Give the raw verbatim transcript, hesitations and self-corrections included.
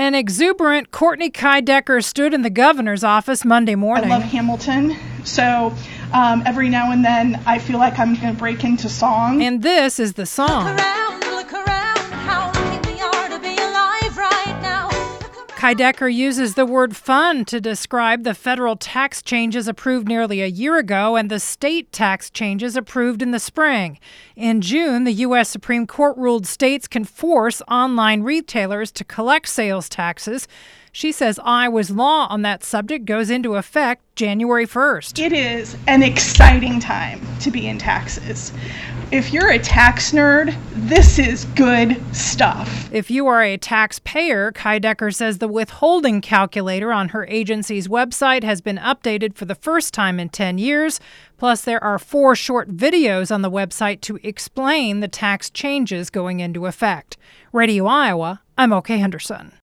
And exuberant Courtney Kai Decker stood in the governor's office Monday morning. I love Hamilton, so um, every now and then I feel like I'm going to break into song. And this is the song. Look around, look around, how lucky we are to be alive right now. Kai Decker uses the word fun to describe the federal tax changes approved nearly a year ago and the state tax changes approved in the spring. In June, the U S Supreme Court ruled states can force online retailers to collect sales taxes. She says Iowa's law on that subject goes into effect January first. It is an exciting time to be in taxes. If you're a tax nerd, this is good stuff. If you are a taxpayer, Kai Decker says the withholding calculator on her agency's website has been updated for the first time in ten years. Plus, there are four short videos on the website to explain the tax changes going into effect. Radio Iowa, I'm Oak Henderson.